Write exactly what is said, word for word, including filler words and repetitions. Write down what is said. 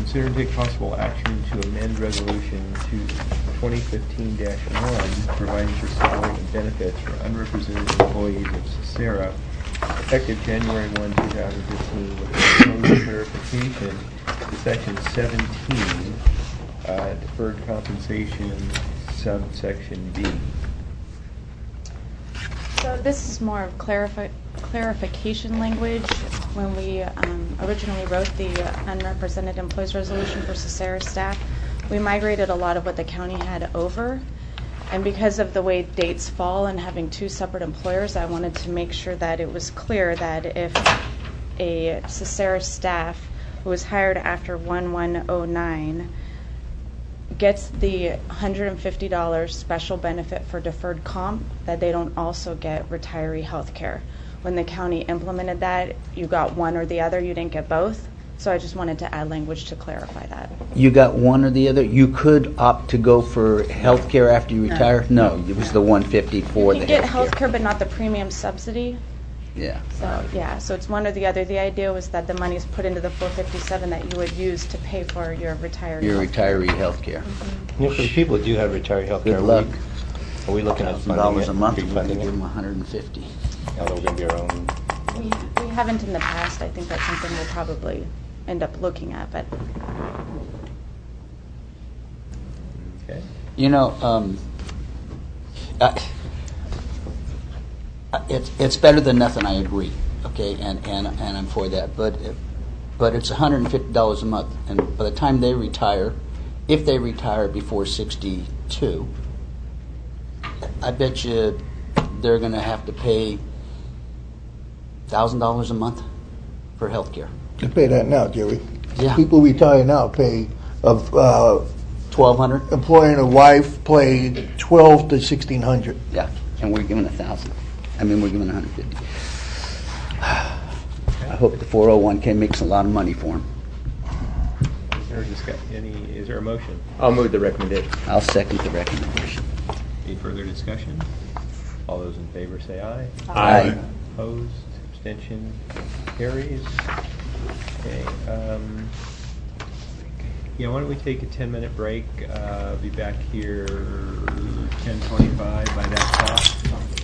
consider and take possible action to amend resolution to twenty fifteen dash one, providing for salary and benefits for unrepresented employees of Cesara, effective January first, two thousand fifteen, with a proposed clarification to section seventeen, uh, deferred compensation, subsection B. So this is more of clarifi clarification language. When we um, originally wrote the uh, unrepresented employees resolution for Cesara staff, we migrated a lot of what the county had over. And because of the way dates fall and having two separate employers, I wanted to make sure that it was clear that if a Cesara staff who was hired after one one oh nine gets the one hundred fifty dollars special benefit for deferred comp, that they don't also get retiree health care. When the county implemented that, you got one or the other, you didn't get both. So I just wanted to add language to clarify that. You got one or the other? You could opt to go for health care after you retire? No, it was the one fifty for you the get health health care, but not the premium subsidy. Yeah. So yeah, so it's one or the other. The idea was that the money is put into the four fifty-seven that you would use to pay for your retiree. Your health care. retiree health care. You know, for the people who do have retiree health care, Good luck. are we looking at Thousand funding dollars it, a month, we're going to pre-funding give it? them one hundred fifty. Although we're going to be our own. We, we haven't in the past. I think that's something we'll probably end up looking at. But Okay. You know, um, I, it's it's better than nothing. I agree. Okay, and, and, and I'm for that. But but it's one hundred fifty dollars a month, and by the time they retire, if they retire before sixty-two, I bet you they're going to have to pay one thousand dollars a month for health care. They pay that now, Jerry. Yeah. People retire now pay of uh, twelve hundred dollars? employing a wife pay twelve to sixteen hundred. Yeah, and we're giving one thousand. I mean, we're giving one hundred fifty. I hope the four oh one k makes a lot of money for them. Is there a discuss, any, is there a motion? I'll move the recommendation. I'll second the recommendation. Any further discussion? All those in favor say aye. Aye. Opposed? Abstention? Carries. Okay. Um, yeah, why don't we take a ten minute break? Uh, be back here ten twenty-five by that clock.